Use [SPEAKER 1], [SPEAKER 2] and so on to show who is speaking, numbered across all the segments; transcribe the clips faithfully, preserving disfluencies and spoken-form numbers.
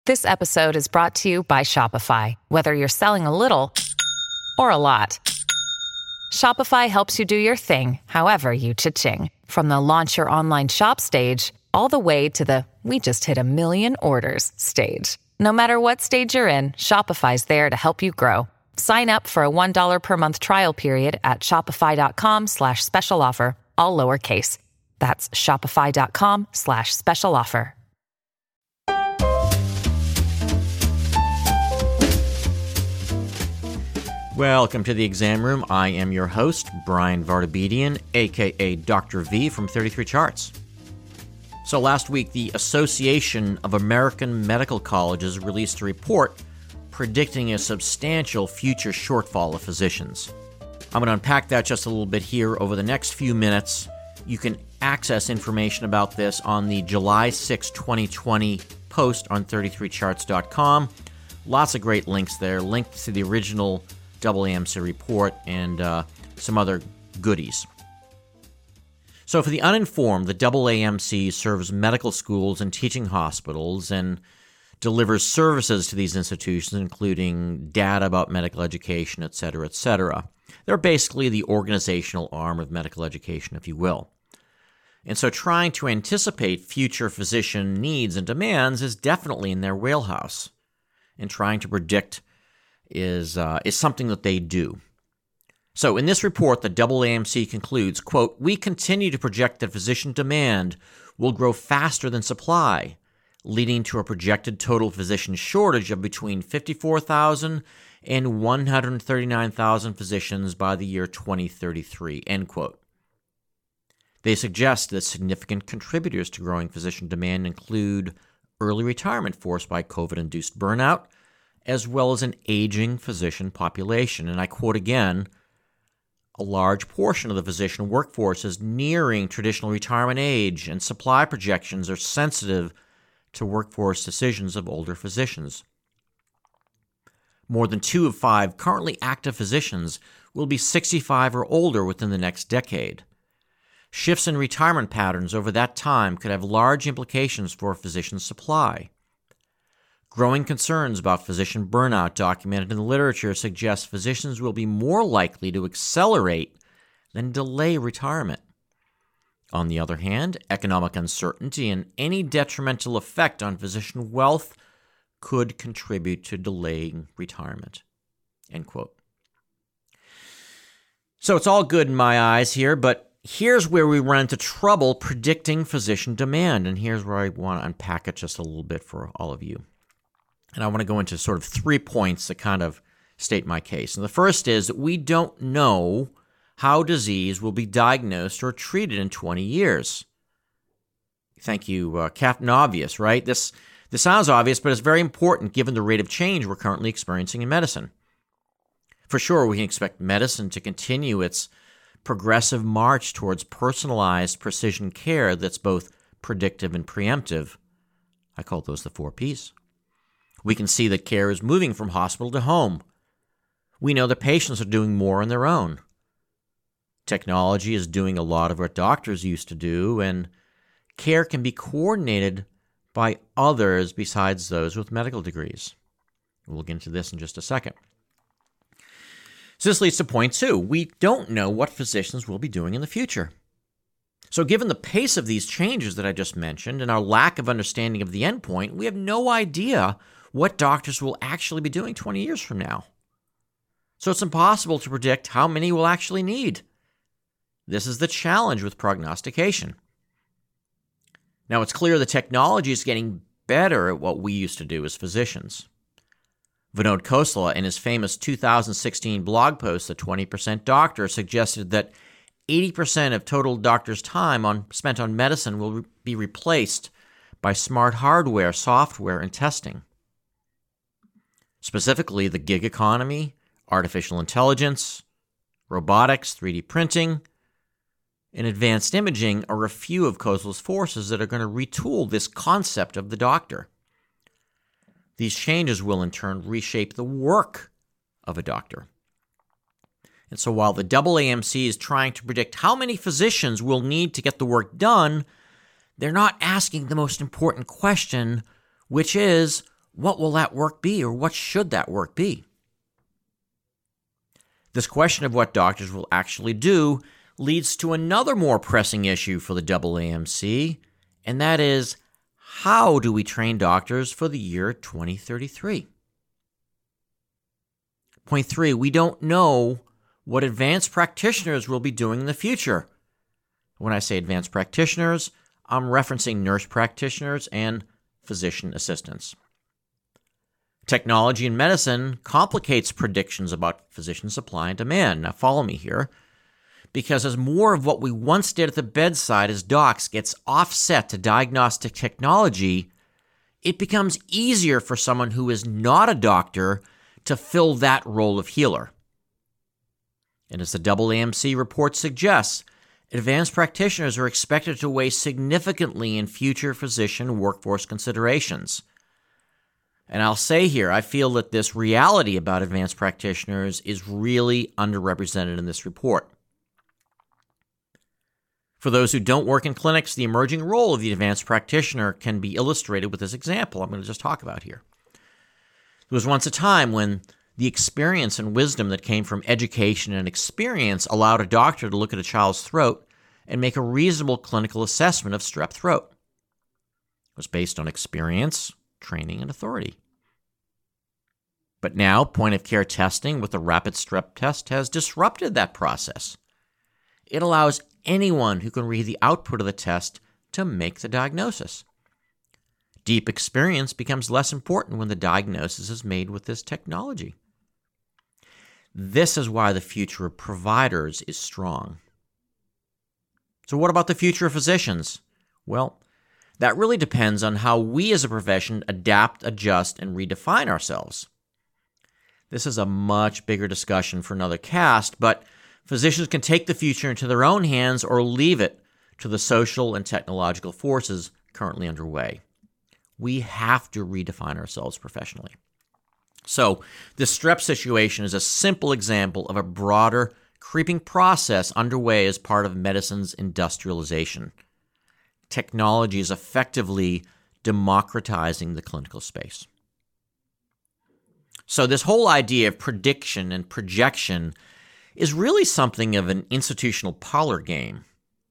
[SPEAKER 1] This episode is brought to you by Shopify. Whether you're selling a little or a lot, Shopify helps you do your thing, however you cha-ching. From the launch your online shop stage, all the way to the we just hit a million orders stage. No matter what stage you're in, Shopify's there to help you grow. Sign up for a one dollar per month trial period at shopify.com slash special offer, all lowercase. That's shopify.com slash special offer.
[SPEAKER 2] Welcome to the Exam Room. I am your host, Brian Vartabedian, a k a. Doctor V from thirty-three charts. So last week, the Association of American Medical Colleges released a report predicting a substantial future shortfall of physicians. I'm going to unpack that just a little bit here over the next few minutes. You can access information about this on the July sixth, twenty twenty post on thirty-three charts dot com. Lots of great links there, links to the original A A M C report and uh, some other goodies. So for the uninformed, the A A M C serves medical schools and teaching hospitals and delivers services to these institutions, including data about medical education, et cetera, et cetera. They're basically the organizational arm of medical education, if you will. And so trying to anticipate future physician needs and demands is definitely in their wheelhouse. And trying to predict is uh, is something that they do. So in this report, the A A M C concludes, quote, "We continue to project that physician demand will grow faster than supply, leading to a projected total physician shortage of between fifty-four thousand and one hundred thirty-nine thousand physicians by the year twenty thirty-three," end quote. They suggest that significant contributors to growing physician demand include early retirement forced by COVID-induced burnout, as well as an aging physician population. And I quote again, "A large portion of the physician workforce is nearing traditional retirement age, and supply projections are sensitive to workforce decisions of older physicians. More than two of five currently active physicians will be sixty-five or older within the next decade. Shifts in retirement patterns over that time could have large implications for physician supply. Growing concerns about physician burnout documented in the literature suggest physicians will be more likely to accelerate than delay retirement. On the other hand, economic uncertainty and any detrimental effect on physician wealth could contribute to delaying retirement," end quote. So it's all good in my eyes here, but here's where we run into trouble predicting physician demand, and here's where I want to unpack it just a little bit for all of you. And I want to go into sort of three points that kind of state my case. And the first is that we don't know how disease will be diagnosed or treated in twenty years. Thank you, uh, Captain Obvious, right? This, this sounds obvious, but it's very important given the rate of change we're currently experiencing in medicine. For sure, we can expect medicine to continue its progressive march towards personalized precision care that's both predictive and preemptive. I call those the four Ps. We can see that care is moving from hospital to home. We know that patients are doing more on their own. Technology is doing a lot of what doctors used to do, and care can be coordinated by others besides those with medical degrees. We'll get into this in just a second. So this leads to point two. We don't know what physicians will be doing in the future. So given the pace of these changes that I just mentioned and our lack of understanding of the endpoint, we have no idea what doctors will actually be doing twenty years from now. So it's impossible to predict how many we'll actually need. This is the challenge with prognostication. Now, it's clear the technology is getting better at what we used to do as physicians. Vinod Khosla, in his famous two thousand sixteen blog post, The twenty percent Doctor, suggested that eighty percent of total doctors' time on, spent on medicine will re- be replaced by smart hardware, software, and testing. Specifically, the gig economy, artificial intelligence, robotics, three D printing, and advanced imaging are a few of Khosla's forces that are going to retool this concept of the doctor. These changes will in turn reshape the work of a doctor. And so while the A A M C is trying to predict how many physicians will need to get the work done, they're not asking the most important question, which is, what will that work be, or what should that work be? This question of what doctors will actually do leads to another more pressing issue for the A A M C, and that is, how do we train doctors for the year twenty thirty-three? Point three, we don't know what advanced practitioners will be doing in the future. When I say advanced practitioners, I'm referencing nurse practitioners and physician assistants. Technology in medicine complicates predictions about physician supply and demand. Now follow me here, because as more of what we once did at the bedside as docs gets offset to diagnostic technology, it becomes easier for someone who is not a doctor to fill that role of healer. And as the A A M C report suggests, advanced practitioners are expected to weigh significantly in future physician workforce considerations. And I'll say here, I feel that this reality about advanced practitioners is really underrepresented in this report. For those who don't work in clinics, the emerging role of the advanced practitioner can be illustrated with this example I'm going to just talk about here. There was once a time when the experience and wisdom that came from education and experience allowed a doctor to look at a child's throat and make a reasonable clinical assessment of strep throat. It was based on experience, training, and authority. But now, point-of-care testing with the rapid strep test has disrupted that process. It allows anyone who can read the output of the test to make the diagnosis. Deep experience becomes less important when the diagnosis is made with this technology. This is why the future of providers is strong. So what about the future of physicians? Well, that really depends on how we as a profession adapt, adjust, and redefine ourselves. This is a much bigger discussion for another cast, but physicians can take the future into their own hands or leave it to the social and technological forces currently underway. We have to redefine ourselves professionally. So, the strep situation is a simple example of a broader, creeping process underway as part of medicine's industrialization. Technology is effectively democratizing the clinical space. So, this whole idea of prediction and projection is really something of an institutional parlor game.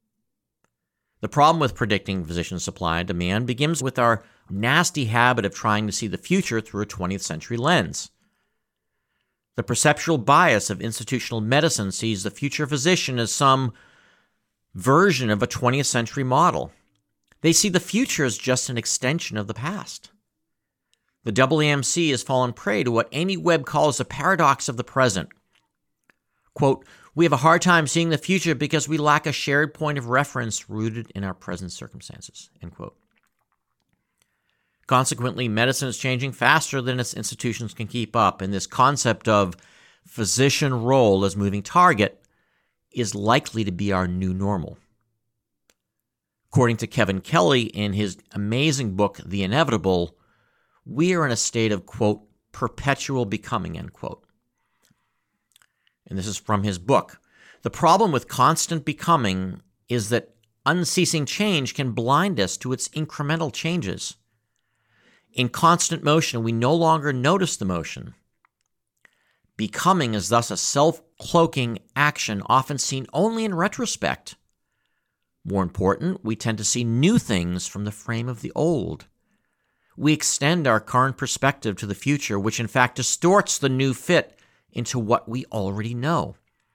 [SPEAKER 2] The problem with predicting physician supply and demand begins with our nasty habit of trying to see the future through a twentieth century lens. The perceptual bias of institutional medicine sees the future physician as some version of a twentieth century model. They see the future as just an extension of the past. The A A M C has fallen prey to what Amy Webb calls the paradox of the present. Quote, "We have a hard time seeing the future because we lack a shared point of reference rooted in our present circumstances." End quote. Consequently, medicine is changing faster than its institutions can keep up, and this concept of physician role as moving target is likely to be our new normal. According to Kevin Kelly in his amazing book, The Inevitable, we are in a state of, quote, perpetual becoming, end quote. And this is from his book. The problem with constant becoming is that unceasing change can blind us to its incremental changes. In constant motion, we no longer notice the motion. Becoming is thus a self-cloaking action often seen only in retrospect. More important, we tend to see new things from the frame of the old. We extend our current perspective to the future, which in fact distorts the new fit into what we already know.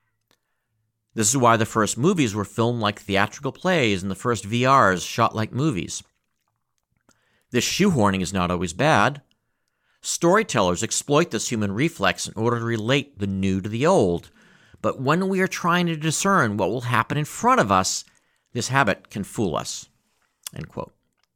[SPEAKER 2] This is why the first movies were filmed like theatrical plays and the first V Rs shot like movies. This shoehorning is not always bad. Storytellers exploit this human reflex in order to relate the new to the old. But when we are trying to discern what will happen in front of us, this habit can fool us. End quote.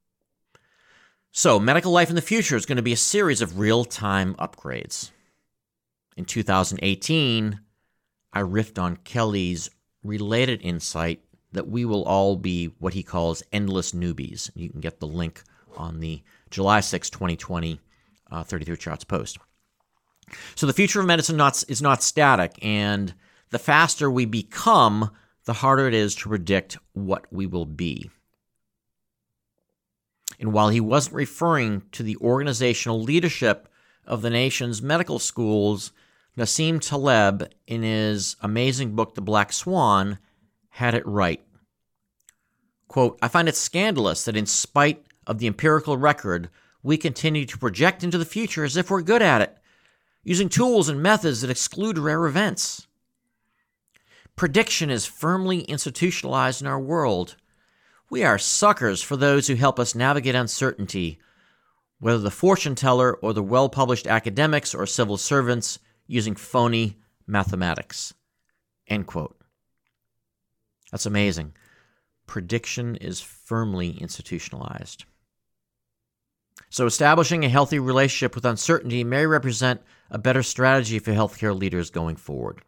[SPEAKER 2] So, medical life in the future is going to be a series of real-time upgrades. In two thousand eighteen, I riffed on Kelly's related insight that we will all be what he calls endless newbies. You can get the link on the July sixth, twenty twenty uh, thirty-three Charts post. So the future of medicine not, is not static, and the faster we become, the harder it is to predict what we will be. And while he wasn't referring to the organizational leadership of the nation's medical schools, Nassim Taleb, in his amazing book, The Black Swan, had it right. Quote, I find it scandalous that in spite of the empirical record, we continue to project into the future as if we're good at it, using tools and methods that exclude rare events. Prediction is firmly institutionalized in our world. We are suckers for those who help us navigate uncertainty, whether the fortune teller or the well-published academics or civil servants using phony mathematics. End quote. That's amazing. Prediction is firmly institutionalized. So establishing a healthy relationship with uncertainty may represent a better strategy for healthcare leaders going forward.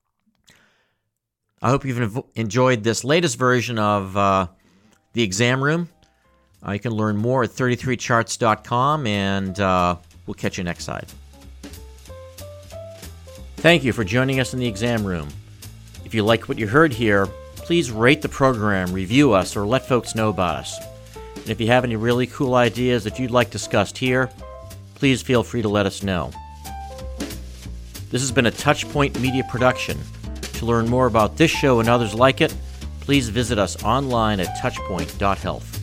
[SPEAKER 2] I hope you've enjoyed this latest version of uh, The Exam Room. Uh, you can learn more at thirty-three charts dot com, and uh, we'll catch you next side. Thank you for joining us in The Exam Room. If you like what you heard here, please rate the program, review us, or let folks know about us. And if you have any really cool ideas that you'd like discussed here, please feel free to let us know. This has been a Touchpoint Media production. To learn more about this show and others like it, please visit us online at touchpoint dot health.